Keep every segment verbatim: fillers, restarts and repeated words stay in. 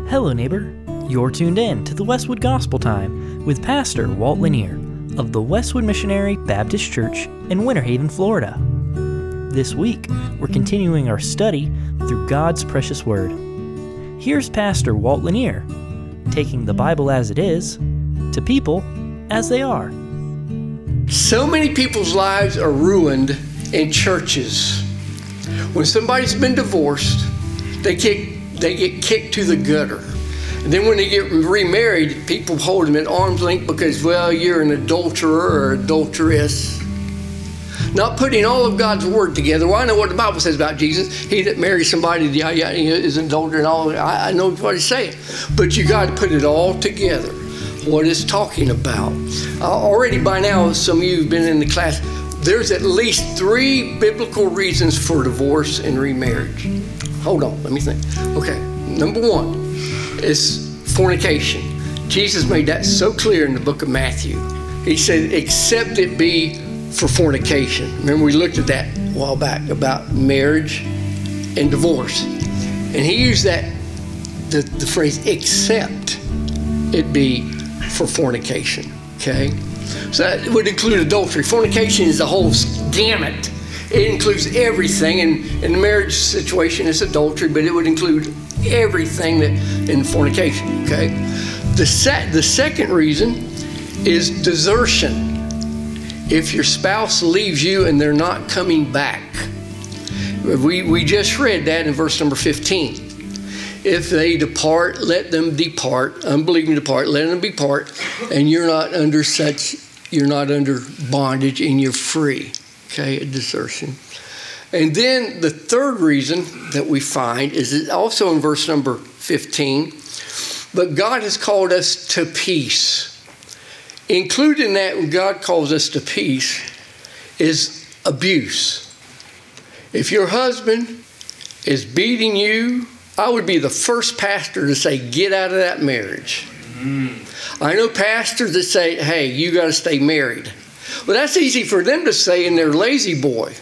Hello, neighbor. You're tuned in to the Westwood Gospel Time with Pastor Walt Lanier of the Westwood Missionary Baptist Church in Winter Haven, Florida. This week, we're continuing our study through God's precious Word. Here's Pastor Walt Lanier, taking the Bible as it is to people as they are. So many people's lives are ruined in churches. When somebody's been divorced, they kick, they get kicked to the gutter. And then when they get remarried, people hold them at arm's length because, well, you're an adulterer or adulteress. Not putting all of God's Word together. Well, I know what the Bible says about Jesus. He that marries somebody yeah, yeah, is an adulterer and all. I, I know what it's saying. But you got to put it all together. What it's talking about. Uh, already by now, some of you have been in the class. There's at least three biblical reasons for divorce and remarriage. Hold on, let me think. Okay, number one is fornication. Jesus made that so clear in the book of Matthew. He said, except it be for fornication. Remember, we looked at that a while back about marriage and divorce. And he used that, the, the phrase, except it be for fornication, okay? So that would include adultery. Fornication is the whole gamut. It includes everything. And in the marriage situation, it's adultery, but it would include everything that in fornication, okay? The, se- the second reason is desertion. If your spouse leaves you and they're not coming back. We, we just read that in verse number fifteen. If they depart, let them depart. Unbelieving depart, let them depart. And you're not under such, you're not under bondage and you're free. Okay, a desertion. And then the third reason that we find is also in verse number fifteen. But God has called us to peace. Included in that, when God calls us to peace, is abuse. If your husband is beating you, I would be the first pastor to say, get out of that marriage. Mm. I know pastors that say, hey, you got to stay married. Well, that's easy for them to say in their lazy boy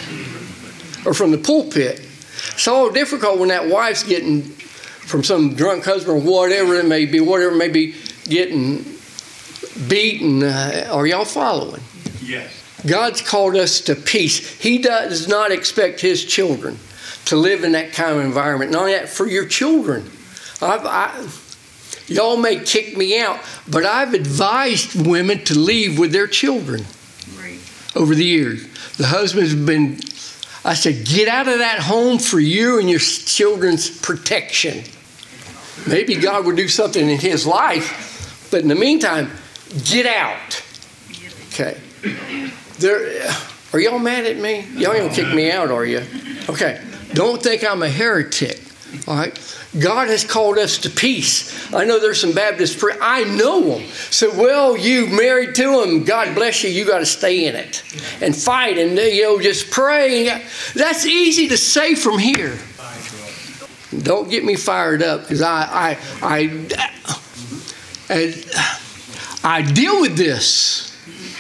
or from the pulpit. It's all difficult when that wife's getting from some drunk husband or whatever it may be, whatever it may be, getting beaten. Uh, are y'all following? Yes. God's called us to peace. He does not expect his children to live in that kind of environment. Not only that, for your children. I've, I, y'all may kick me out, but I've advised women to leave with their children right. Over the years. The husband's been, I said, get out of that home for you and your children's protection. Maybe God will do something in his life, but in the meantime, get out. Okay. There, are y'all mad at me? Y'all ain't gonna kick me out, are you? Okay. Don't think I'm a heretic, all right? God has called us to peace. I know there's some Baptists, I know them. So, well, you married to them, God bless you, you got to stay in it and fight and, you know, just pray. That's easy to say from here. Don't get me fired up because I, I, I, I deal with this.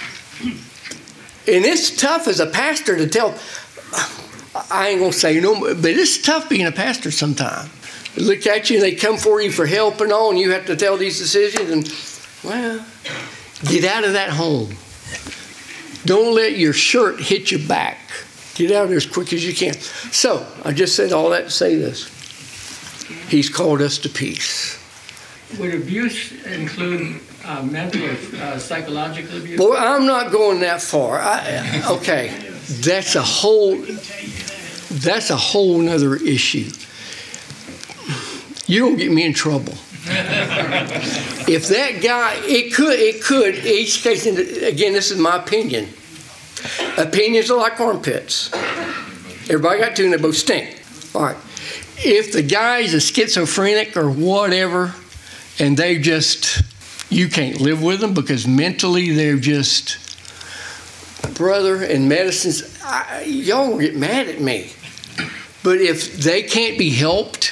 And it's tough as a pastor to tell. I ain't going to say no, but it's tough being a pastor sometimes. They look at you and they come for you for help and all, and you have to tell these decisions. And, well, get out of that home. Don't let your shirt hit your back. Get out of there as quick as you can. So, I just said all that to say this. He's called us to peace. Would abuse include uh, mental or uh, psychological abuse? Boy, I'm not going that far. I, okay, that's a whole... That's a whole nother issue. You don't get me in trouble. If that guy, it could, it could, each case, again, this is my opinion. Opinions are like armpits. Everybody got two and they both stink. All right. If the guy's a schizophrenic or whatever, and they just, you can't live with them because mentally they're just, brother, and medicines, I, y'all will get mad at me. But if they can't be helped,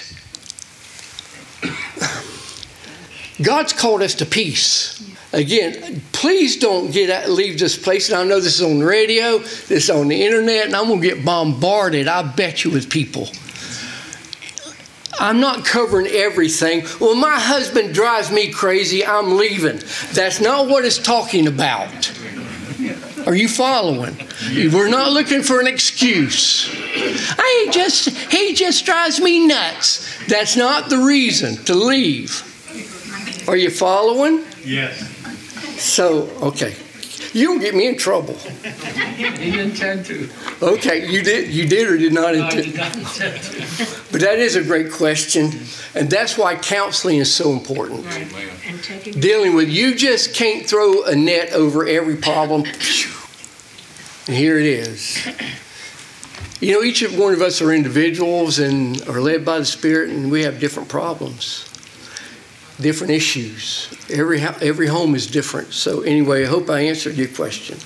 God's called us to peace. Again, please don't get out, leave this place. And I know this is on the radio, this is on the internet, and I'm going to get bombarded, I bet you, with people. I'm not covering everything. Well, my husband drives me crazy, I'm leaving. That's not what it's talking about. Are you following? We're not looking for an excuse. I just, he just drives me nuts. That's not the reason to leave. Are you following? Yes. So, okay. You don't get me in trouble. He didn't intend to. Okay, you did you did or did not No, I intend? did not intend to. But that is a great question, and that's why counseling is so important. Right. And taking Dealing with, you just can't throw a net over every problem. And here it is. You know, each one of us are individuals and are led by the Spirit, and we have different problems, different issues. Every every home is different. So anyway, I hope I answered your question.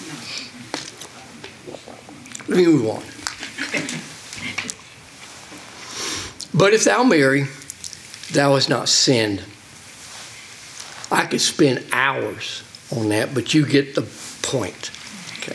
Let me move on. But if thou marry, thou hast not sinned. I could spend hours on that, but you get the point. Okay.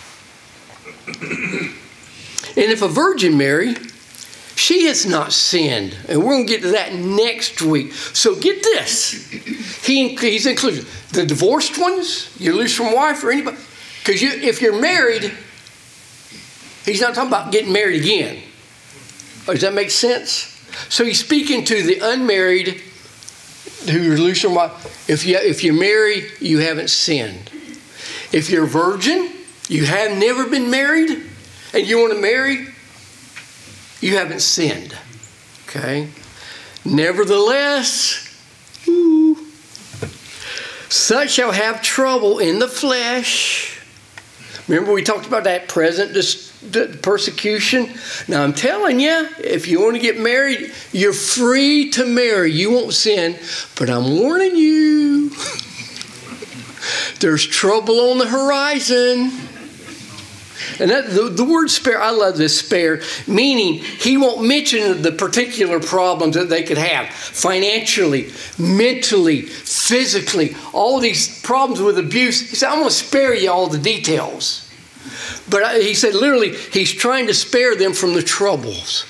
And if a virgin marry, she has not sinned. And we're going to get to that next week. So get this. He, he's included. The divorced ones, you lose from wife or anybody. Because you, if you're married, he's not talking about getting married again. Does that make sense? So he's speaking to the unmarried who are loose from wife. If you, if you're married, you haven't sinned. If you're a virgin, you have never been married, and you want to marry, you haven't sinned. Okay? Nevertheless, ooh, such shall have trouble in the flesh. Remember we talked about that present dis- persecution? Now I'm telling you, if you want to get married, you're free to marry. You won't sin. But I'm warning you, there's trouble on the horizon. And that, the, the word spare, I love this spare, meaning he won't mention the particular problems that they could have financially, mentally, physically, all these problems with abuse. He said, I'm going to spare you all the details. But I, he said, literally, he's trying to spare them from the troubles.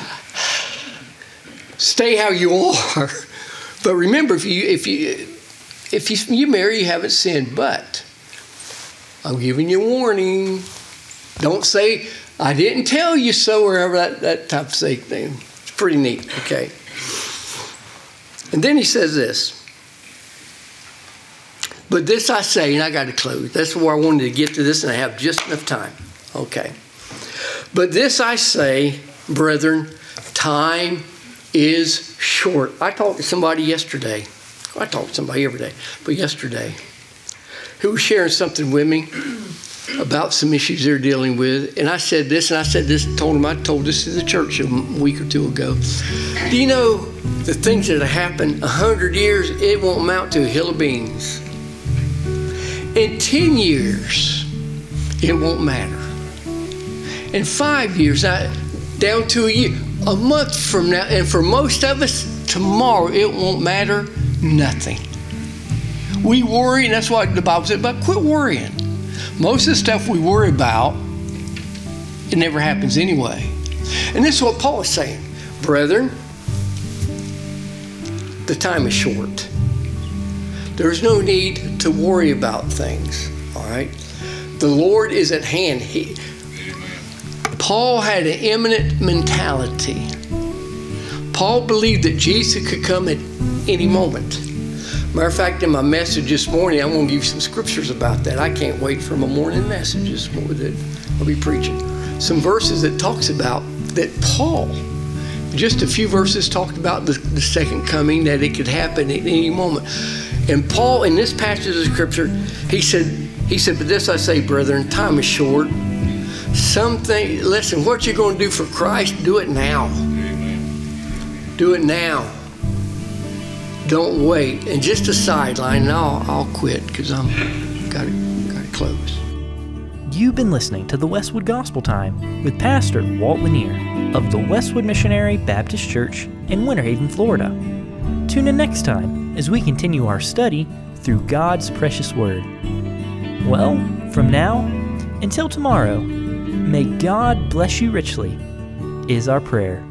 Stay how you are. But remember, if you if you if you, you marry, you haven't sinned. But I'm giving you a warning. Don't say, I didn't tell you so, or ever that, that type of thing. It's pretty neat, okay? And then he says this. But this I say, and I got to close. That's where I wanted to get to this, and I have just enough time. Okay. But this I say, brethren, time is short. I talked to somebody yesterday. I talk to somebody every day, but yesterday, who was sharing something with me about some issues they're dealing with. And I said this, and I said this, told them I told this to the church a week or two ago. Do you know the things that have happened a hundred years, it won't amount to a hill of beans. In ten years, it won't matter. In five years, I, down to a year, a month from now, and for most of us, tomorrow, it won't matter nothing. We worry, and that's what the Bible said about quit worrying. Most of the stuff we worry about, it never happens anyway. And this is what Paul is saying. Brethren, the time is short. There's no need to worry about things, all right? The Lord is at hand. He, Paul had an imminent mentality. Paul believed that Jesus could come at any moment. Matter of fact, in my message this morning, I'm going to give you some scriptures about that. I can't wait for my morning message this morning that I'll be preaching. Some verses that talks about that Paul, just a few verses talked about the, the second coming, that it could happen at any moment. And Paul, in this passage of scripture, he said, he said, but this I say, brethren, time is short. Something, listen, what you're going to do for Christ, do it now. Do it now. Don't wait. And just a sideline, and I'll, I'll quit because I'm got to got to close. You've been listening to the Westwood Gospel Time with Pastor Walt Lanier of the Westwood Missionary Baptist Church in Winter Haven, Florida. Tune in next time as we continue our study through God's precious Word. Well, from now until tomorrow, may God bless you richly, is our prayer.